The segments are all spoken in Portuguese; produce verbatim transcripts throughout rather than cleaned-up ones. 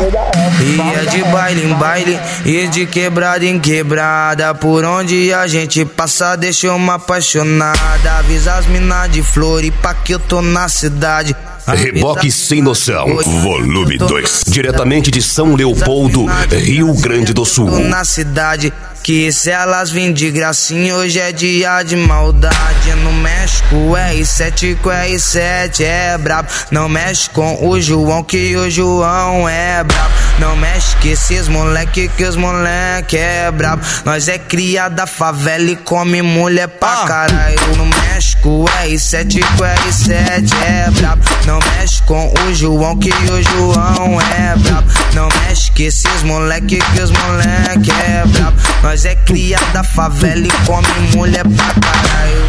E é de baile em baile e de quebrada em quebrada. Por onde a gente passa deixa uma apaixonada. Avisa as minas de Floripa que eu tô na cidade. Reboque Sem Noção, volume dois. Diretamente de São Leopoldo, Rio Grande do Sul. Tô na cidade. Que se elas vêm de gracinha, hoje é dia de maldade. No México, o R sete com o R sete é brabo. Não mexe com o João, que o João é brabo. Não mexe com esses moleque, que os moleque é brabo. Nós é cria da favela e come mulher pra caralho. No México, o R sete com o R sete é brabo. Não mexe com o João, que o João é brabo. Não mexe com esses moleque, que os moleque é brabo. Nós é cria da favela e come mulher pra caralho.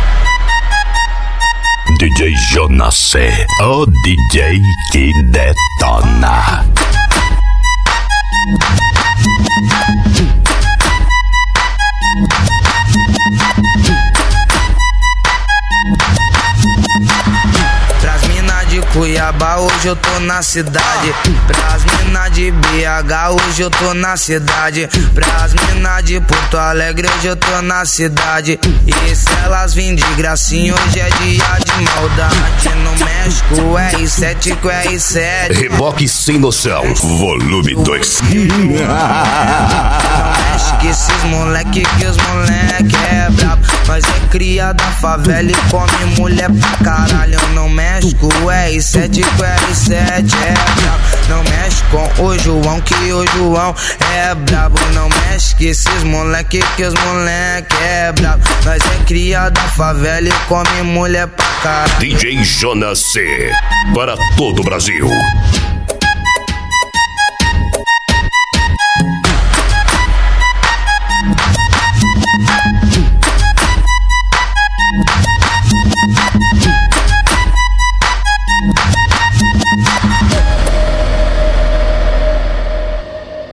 D J Jonas C, o D J que detona. Cuiabá, hoje eu tô na cidade. Pras mina de B H, hoje eu tô na cidade. Pras mina de Porto Alegre, hoje eu tô na cidade. E se elas vêm de gracinha, hoje é dia de maldade. No México, o R sete com o R sete. Reboque Sem Noção, volume dois. Não mexe que esses moleque, que os moleque é brabo. Nós é cria da favela e come mulher pra caralho. No México, o R sete com o R sete é brabo. Não mexe com o João, que o João é brabo. Não mexe que esses moleque, que os moleque é brabo. Nós é cria da favela e come mulher pra caralho. D J Jonas C, para todo o Brasil.